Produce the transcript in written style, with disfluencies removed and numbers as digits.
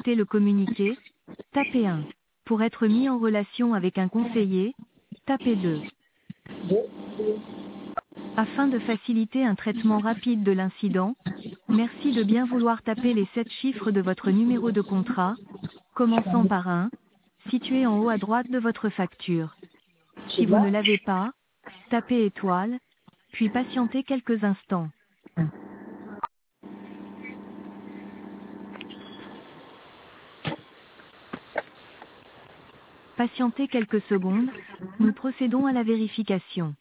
consulter le communiqué, tapez 1. Pour être mis en relation avec un conseiller, tapez 2. Afin de faciliter un traitement rapide de l'incident, merci de bien vouloir taper les 7 chiffres de votre numéro de contrat, commençant par 1, situé en haut à droite de votre facture. Si vous ne l'avez pas, tapez étoile, puis patientez quelques instants. Patientez quelques secondes, nous procédons à la vérification.